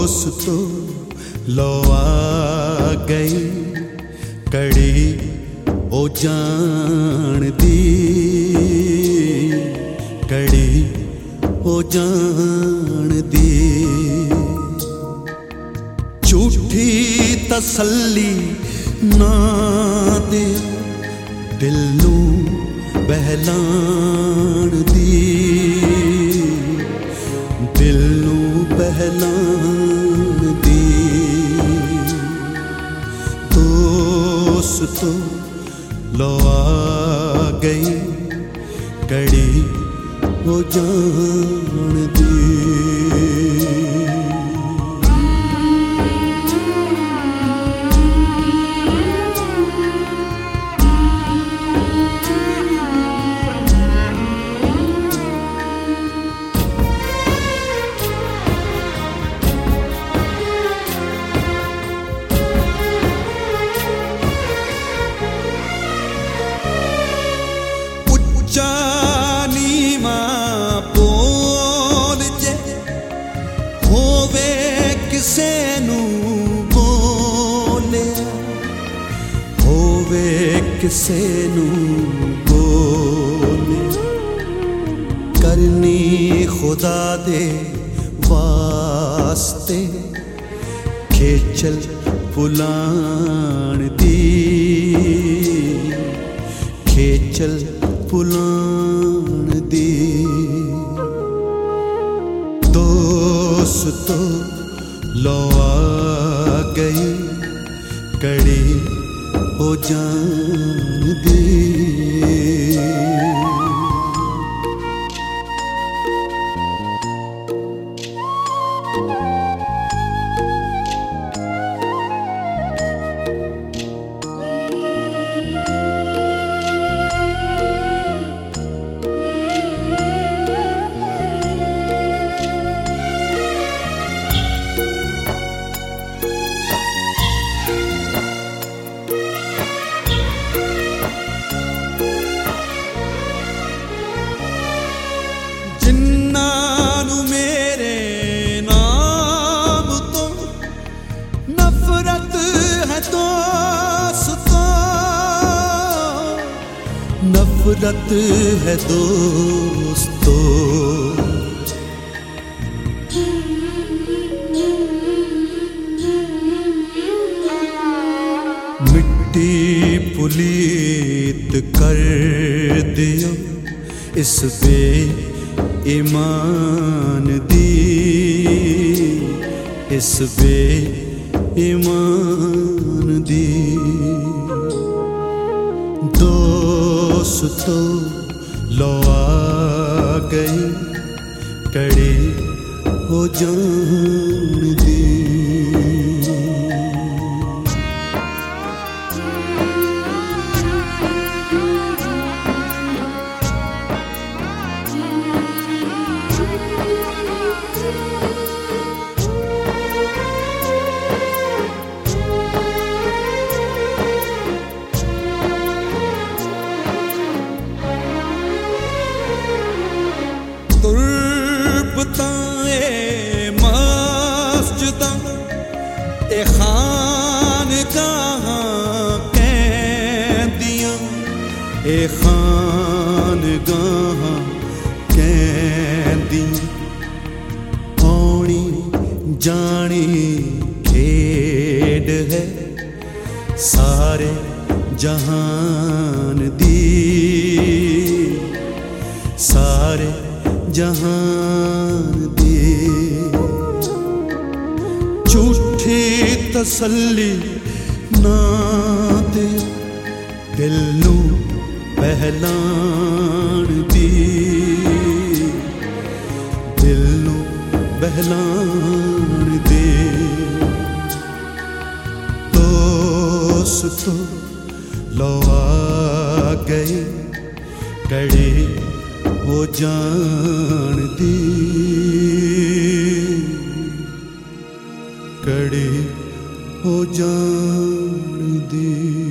दोस्तों लो आ गई कड़ी ओ जान दी, कड़ी ओ जान दी। झूठी तसल्ली ना दे दिल नू बहलान दी, दिल नू बहलान दी। दोस्तों लो आ गई कड़ी ओ जान दी। जानी मां बोल जे होवे किसे नू बोले, होवे किसे नू बोले। करनी खुदा दे वास्ते खेचल पुलान दी, खेचल पुलान दी। दोस्तों लो आ गई कड़ी ओ जान दी। जिन्नानू मेरे नाम तो नफरत है दोस्तों, नफरत है दोस्तों। मिट्टी पुलीत कर दियो इस बे ईमान दी, इस बे ईमान दी। दोस्तों लो आ गई कड़ी ओ जान दी। तुरबताए मस्जिदा ए खानगाह कहदियां, ए खानगाह कहदियां। औनी जानी खेड है सारे जहान दी, सारे जहान दी। झूठी तसल्ली ना दे दिल नू बहलान दी, दिल नू बहलान दे। दोस्तों लो आ गई कड़ी ओ जान दी, कड़ी ओ जान दी।